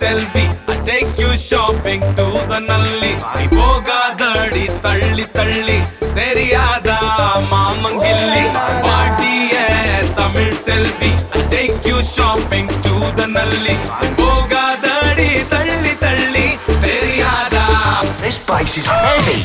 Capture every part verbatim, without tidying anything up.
selfie. I take you shopping to the Nalli. I போகாதடி தள்ளி தள்ளி தெரியாதா மாமங்கில்லி. பாட்டியே தமிழ் செல்வி. I take you shopping to the Nalli. I போகாதடி தள்ளி தள்ளி தெரியாதா. This place is heavy.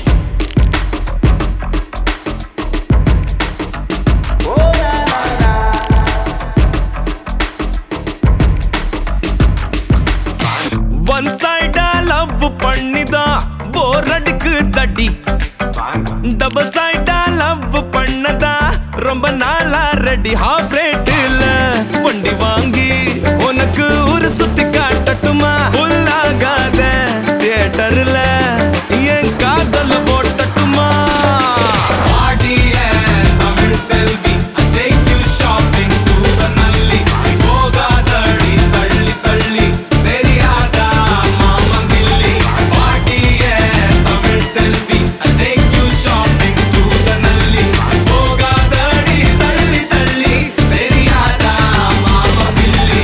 One side love பண்ணிதா போர் அடிக்கு தடி. Double side love பண்ணதா ரொம்ப நாளா ரெடி. Half rate இல்ல வண்டி வாங்கி உனக்கு ஒரு சுத்தி காட்டட்டுமா? Full ஆகாத தியேட்டர்ல என் காதல் போட்டட்டுமா? பாடியே தமிழ் செல்வி. I take you shopping to the Nalli. போகாதடி தள்ளி தள்ளி தெரியாதா மாமங்கில்லி. பாடியே தமிழ் செல்வி. I take you shopping to the Nalli. போகாதடி தள்ளி தள்ளி தெரியாதா மாமங்கில்லி.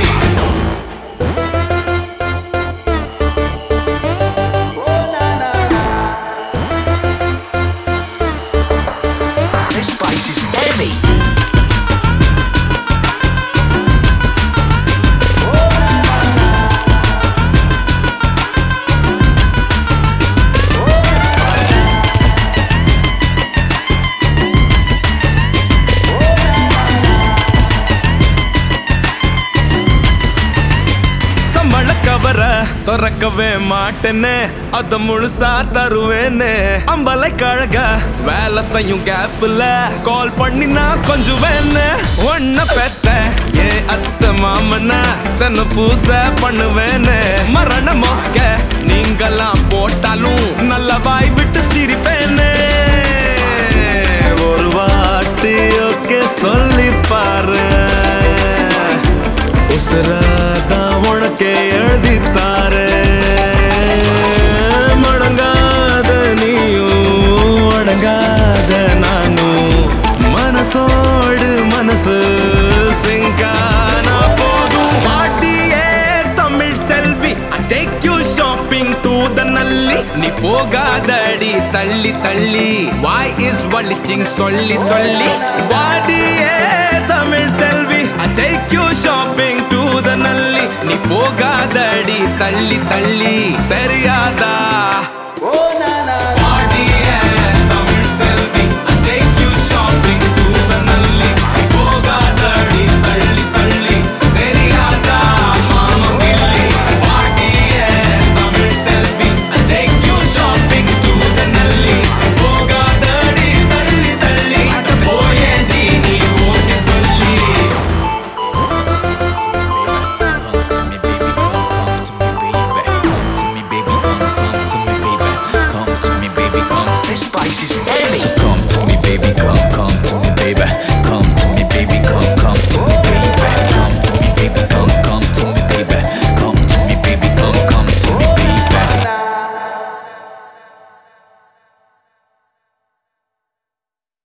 This place is heavy. சம்பள கவர திறக்கவே மாட்டேன்னு அத முழுசா தருவேன்னு. அம்பலை கழக வேலை செய்யும் கேப்ல கால் பண்ணினா கொஞ்சம் வேணு. ஒன்ன பெத்த ஏ அத்த மாமனா தன்னை பூச பண்ணுவேன்னு. மரண மொக்க நீங்கெல்லாம் போட்டாலும் நல்ல வாய் விட்டு சிரிப்பேன்னு. ஒரு வாட்டி ஓகே சொல்லி பாரு. உசுராதான் உனக்கே எழுதித்தாரு. மடங்காத நீயும் அடங்காத நானும் மனசோடு மனசு சிங்கானா போதும். பாட்டியே தமிழ் செல்வி. I take you shopping to the Nalli. நீ போகாதடி தள்ளி தள்ளி வாய் இஸ் வலிச்சிங் சொல்லி சொல்லி. பாடியே தமிழ் செல்வி. I take you shopping to the Nalli. நீ போகாதடி தள்ளி தள்ளி தெரிய